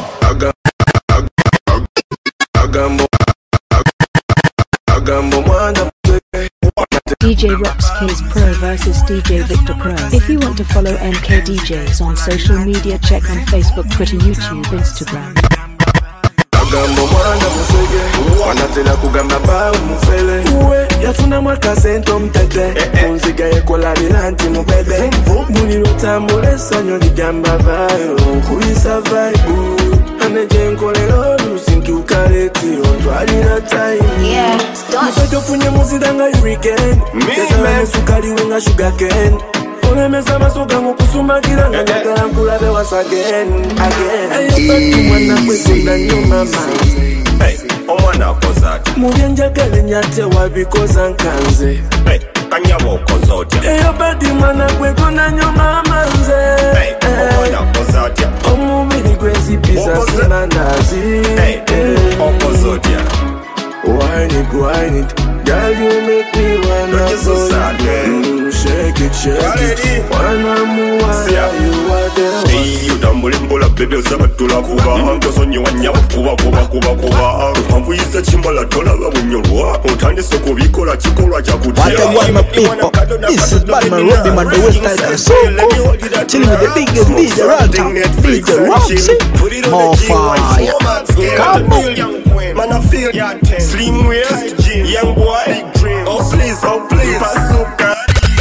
Agambo mwana. DJ Rocks Case Pro versus DJ Victor Pro. If you want to follow MKDJs on social media, check on Facebook, Twitter, YouTube, Instagram. Agambo mwana musege, wanatela kugamba ba umufele. Uwe yafuna mwaka sento mtete, unziga yekola bilanti mubebe. Muliro tambule sanyo ligamba vayo, kuisa vibe. Aneje nkolero lusintu kaleti, ontwalira time. Musojo funye muzidanga weekend, kesala musukali wenga sugar cane. Olemeza masoga ngokusumagira nga njagala nkulabe once again. Eyobatu mwana kwekunda nnyo mama. Omwana akoza atya? Mubyenjagala nyate wabikoza nkanze. Kanyabo okoza otya? Eyobadi mwana kwekunda nnyo mama nze. Omwana akoza atya? Omubiri gwezipisa simandazi. Okoza otya? Whine it, girl, you make me wanna go. Shake it, wanna move, you are there. money utambule mbola bebe osabatula kuba nkosonyiwa nyabo kuba mpamvuyisa chimbala tolaba bunyolwa otandise kubikola kikolwa kyakutya. What I want my people, this is Batman Robbie Man, the West Side of Soul. Chilling with the biggest DJ around town, DJ Roxy. More fire. Come on. Man, I feel slim waist, young boy. Oh please, Pasuka.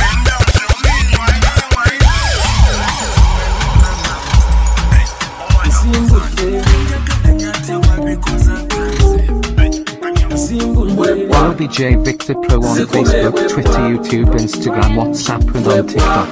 Follow DJ Victor Pro on Facebook, Twitter, YouTube, Instagram, WhatsApp and on TikTok.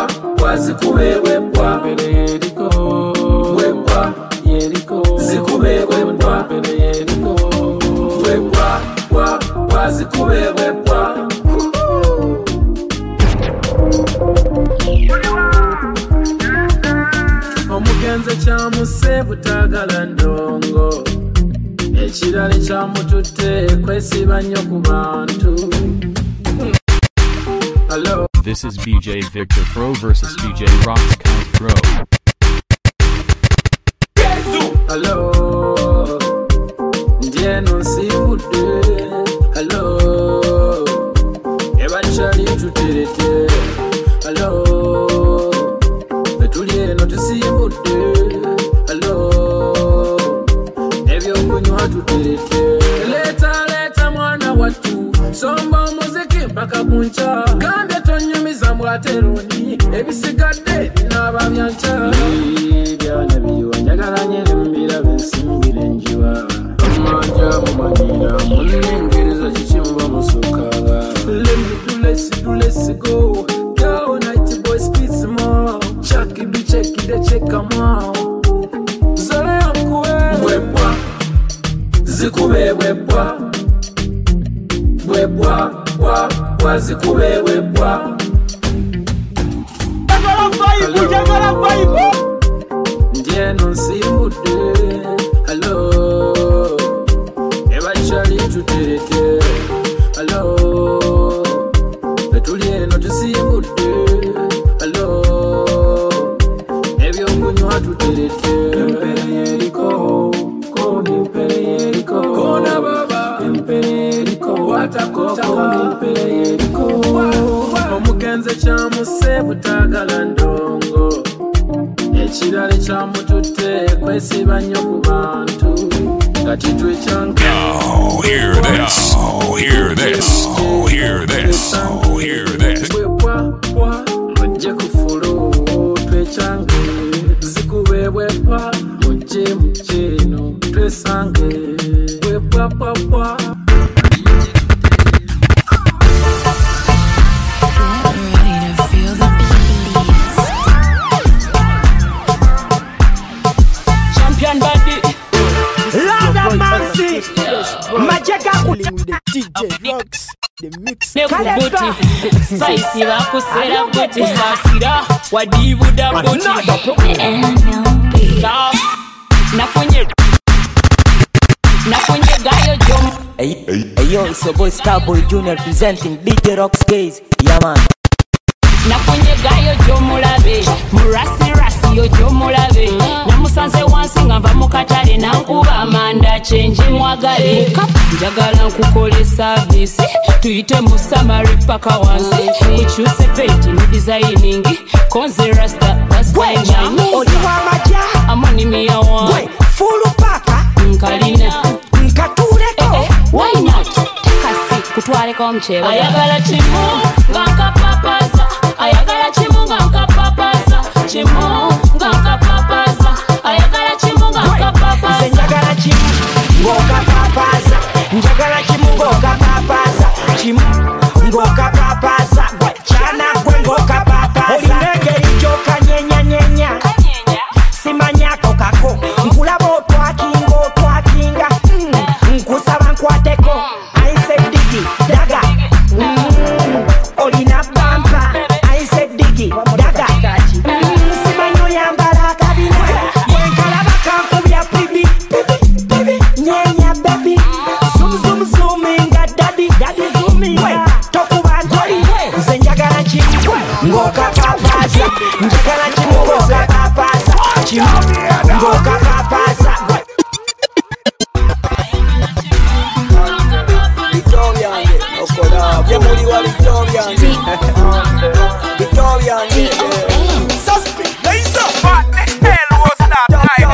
Omugenze kyamuse butagala ndongo ekirale kyamututte kwesiba nnyo ku bantu. Hello. This is BJ Victor Pro versus DJ Rox Case Pro. Hello. Ndieno nsibudde. Hello. Ebakyali tuterete. Hello. Betuli eno tusimbudde. Hello. Ebyokunywa tuterete. Leta mwana wattu. Somba omuziki mpaka kunca. Gambye tonyumiza mbwateroni. Ebisigadde binaaba byanca. Byana biriwa njagala nyere mbira bensimbire njiwa. Manja mumanyira munengereza kikimba musukaga. Let me do let's go. Go night boy speed small. Check it check come on. Zara yankuwe webwa. Zikube webwa. Webwa zikube webwa. Jagala vibe. Ndieno nsimbudde. Hello. Ebakyali tuterete. Hello. Betuli eno tusimbudde. Hello. Ebyokunywa tuterete. Empere yeriko. Koni empere yeriko. Kona baba. Empere yeriko. Watakota. Koni empere yeriko. Omugenze kyamuse butagala ndongo ekirale kyamututte kwesiba nnyo ku bantu kati twekyanka. Oh, hear this. Oh, hear this. Oh, hear this. Oh, hear this. Mujje ku fulu twekyange zikube bwepwa mujje eno twesange bwepwa. Nekubuti Spicy bakusera buti Sasira wadibuda buti Nafunye gayo jom. Hey yo, it's your boy Starboy Jr. presenting DJ Rox Case. Yeah man. Nafunye gayo jomulabe Murasi yo jomulabe Namusanze wansi ngamba mukatale nankuba amanda change mwagale njagala nkukole service tuyite mu summary paka wansi ukyuse page ni designing konze rasta that's why Oliwa maja amoni miya wan full paka nkalina nkatuleko why not kasi kutwaleko omchebe ayagala chimu ngakapapaza ayagala chimunga nkapapaza chimunga nkapapaza ayagala chimunga nkapapaza njagala chimunga nkapapaza njagala chimunga nkapapaza chimunga nkapapaza chana gwengo nkapapaza olinengeri joka nyenya simanyako kako nkulaba otwakinga nkusaba nkwateko aise digi daga olina bampa aise digi daga simanyo yambala kabina wenkalaba kankubya pibi nyenya bebe Victoria, suspect, lace up. What the hell was that?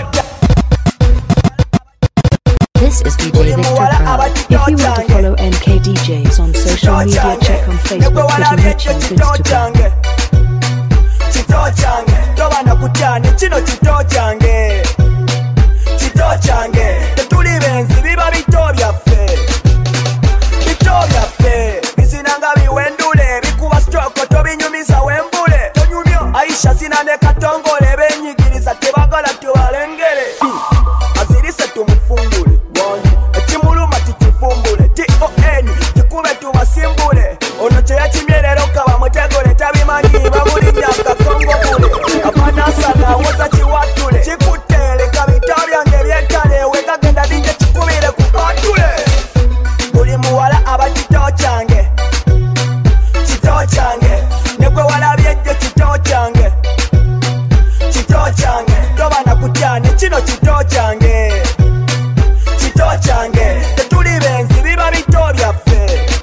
This is DJ Victor Pro. If you want to follow NKDJs on social media, check on Facebook, Twitter, YouTube, Instagram. Chito change, toba nakutane, chino chito change. Chito change, tetuli benzi, biba Victoria fe. Victoria fe, bisinanga biwendule, bikuba stroke, tobinyumiza wembule. Aisha sinane katongole, benyigiriza tebagala tubalengele. Azirise tumufungule, ekimuluma tikifumbule. T.O.N, kikube tubasimbule. Ono kyeyakimyerero kaba mutegole, tabimanyi babulinya kakongo bule. Apanasana woza kiwatule, kikutele kabita byange byetale, wegagenda dinje kikubire kupatule. Buli muwala aba kito kyange, kito kyange. Negwe walabyejje kito kyange, kito kyange. Toba nakutyane, kino kito kyange, kito kyange. Tetuli benzi, biba Victoria fe.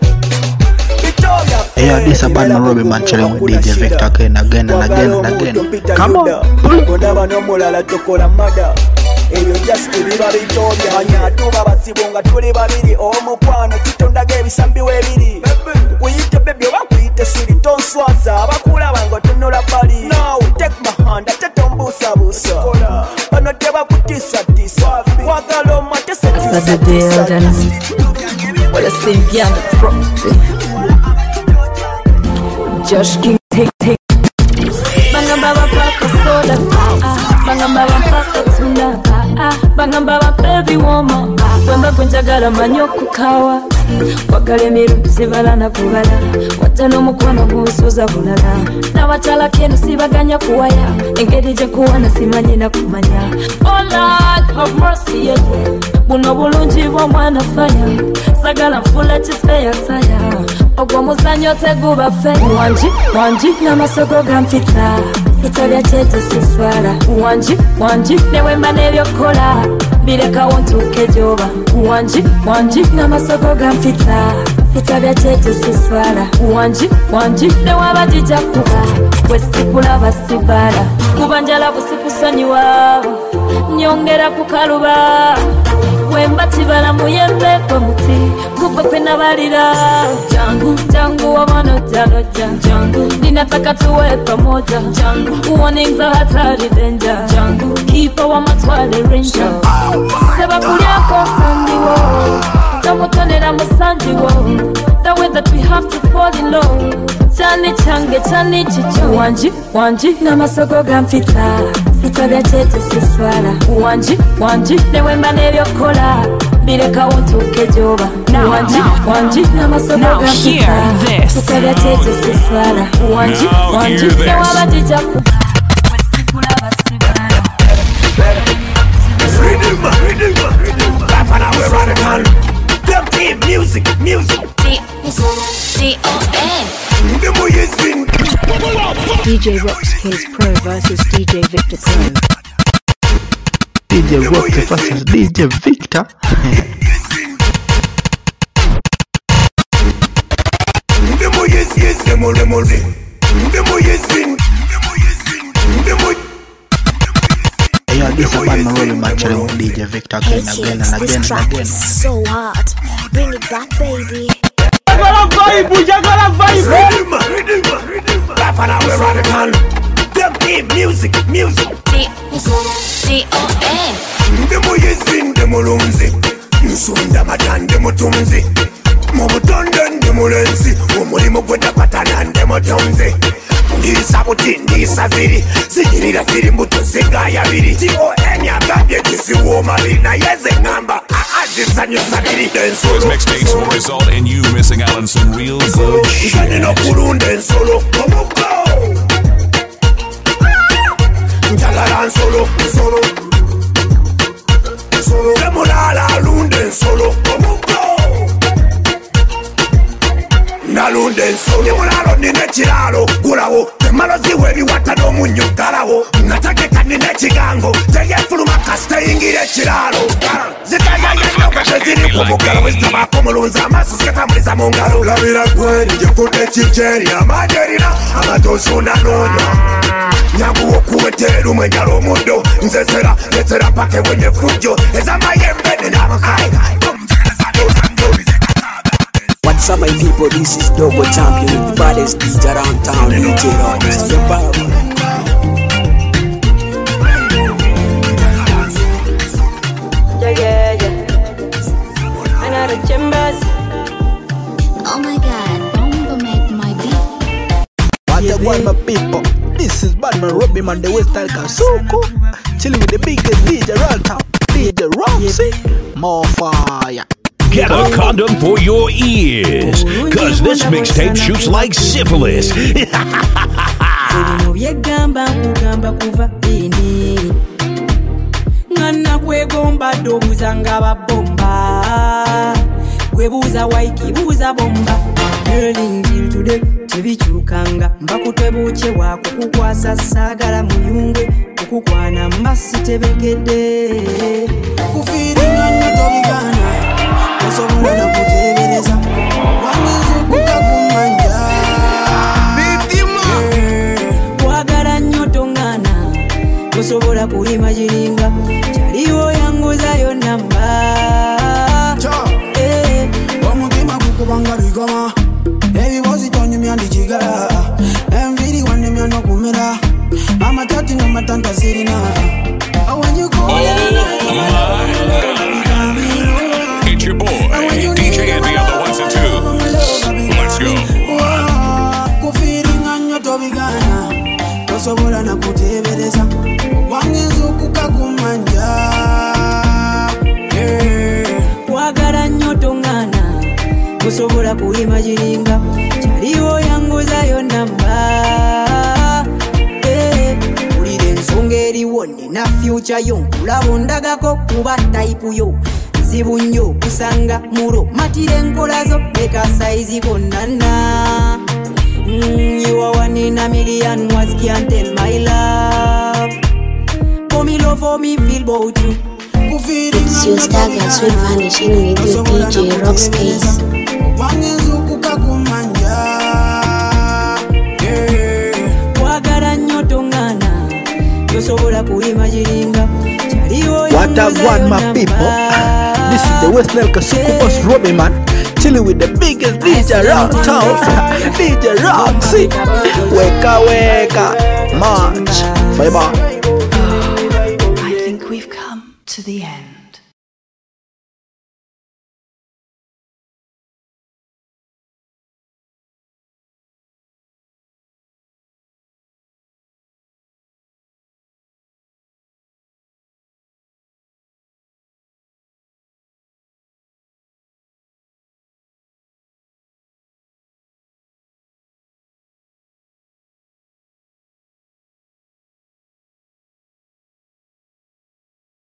Yeah, this is a bad man Robbie man chilling with DJ Victor again. Come on. Kodaba no mulala tokola mada. Eyo just biba Victoria. Anyatuba basibonga tuli babiri. Omukwano kitondage ebisambi webiri. Kuyite baby bakuyite siri tonswaza. Abakula bango tonola bali. Now take my hand atetombusa busa. Bano teba kutisa tisa. Kwagalo matese tisa. That's the deal then. Well, I think yeah, the property. Josh King, take. Banga baba paka soda, banga baba paka tuna, banga baba baby woman. Wemba kunjagala manyoku kawa, wakale miru sibala na kubala, watano mukwano gusuza bulala. Na wachala kenu sibaganya kuwaya, engedi je kuwana simanyi na kumanya. Oh Lord, have mercy yeah. Buno bulungi bwa mwana fanya, sagala mfula chispe ya taya. Ogwa muzanyo teguba fe. Wanji na masoko gampita, itabya chete siswala. Wanji newemba nebyokola, bireka wontuke joba. Wanji na masoko gampita, itabya chete siswala. Wanji newaba jija kuba, wesikula basibala. Kubanjala busikusonyiwa, nyongera kukaluba. Wemba chibala muyembe kwa muti, kupa kwena balira. Jangu wamano jangu, ninataka tuwe pamoja. Warnings are hatari danger. Keeper wa matwale ranger. Seba kuliako sandiwo, tamutonera musandiwo. The way that we have to fall in love. Chani chicho. Wanji na masoko gampita, itabya chete siswala. Wanji newemba nebyokola, bireka wontuke joba. Wanji na masoko gampita, itabya chete siswala. Wanji newaba jija kuba. Music. DJ Rocks K's Pro versus DJ Victor Pro. DJ Rocks versus DJ Victor. Yeah, this is a bad man Robbie man chilling with DJ Victor again. This track is so hard. Bring it back, baby. Jagala vibe. Bafana we radical. Them team music. T.O.N. Demo yesin, demo lunzi. Nusunda matan, demo tunzi. Mobutonden, demo lensi. Umulimo kwenda patana, demo tonzi. Ndisabuti, ndisaviri. Sigirira firi mbuto zinga ya viri. T.O.N. Yagabye kisi uoma lina yeze ngamba. His mixtapes will result in you missing out on some real good shit. kundenso Nimulalo nine chilalo Gulawo Temalo ziwe biwata no munyo galawo Natake kanine chigango Tege fuluma kaste ingire chilalo Zikaya yendo kate zini kubukala Westama kumulunza masu skatamuliza mungalo Labira kwe nije kute chicheri Amajerina amatosuna nonya Nyangu wokuweteru mwenyalo mundo Nzesera netera pake wenye fujo Eza mayembe ninamukai What's up my people, this is Dogo Champion with the baddest DJ around town, DJ Rocks. Yeah. Another chambers. Oh my god, Bomba made my beat. What's my people? This is Batman Robbie Man, the Western Kasuku. Chilling with the biggest DJ around town, DJ Roxy. More fire. Get a condom for your ears, cause this mixtape shoots like syphilis. Ngana kwegomba dobuza ngaba bomba kwebuza waiki buza bomba Girling till today tebichukanga mbakutwe buche wako kukwasa sagala muyungwe kukukwana masi tebegede kufiringa nyotobigana Kosobola na kutebereza Wamizu kukakumanja Kwagala nyoto ngana Kosobola kuimajininga Chaliwo yangu zayo namba Wamutima kukubanga bigoma Ebibozi tonyi myandi chigala Enviri wane myano kumera Mama tati na matanta sirina It's your boy, DJ Envy on the ones and twos. Let's go. Kufiringa nyoto bigana Kosobola na kutebereza Wangizu kukakumanja Kwagala nyoto ngana Kosobola kuimajininga Chaliwo yangu zayo namba Ulide nsongeri wone na future yo Kulabo ndagako kuba type yo Zibu nnyo kusanga muro matire nkolazo leka saizi konana You are one in a million, what can't tell my love. For me love, for me feel about you. It's your star girl Sweet Vanishing with your DJ Rocks Case. What a one, my people. This is the Western Kasuku Boss Robbie Man, chilling with the biggest DJ around town, DJ Roxy. Weka, march. Bye bye. I think we've come to the end.